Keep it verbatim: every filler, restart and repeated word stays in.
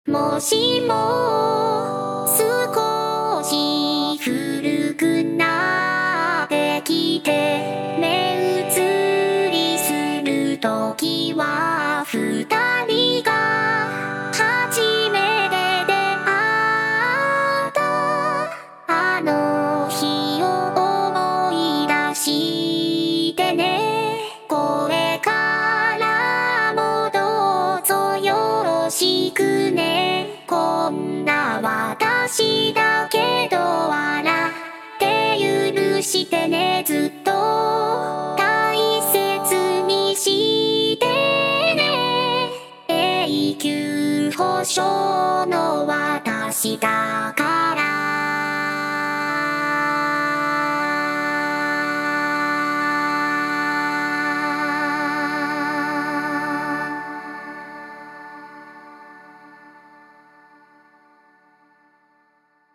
もしも少し古くなってきて目移りするときは二人が初めて出会ったあの日を思い出してね。これからもどうぞよろしくね。こんな私だけど笑って許してね。ずっと大切にしてね。永久保証の私だから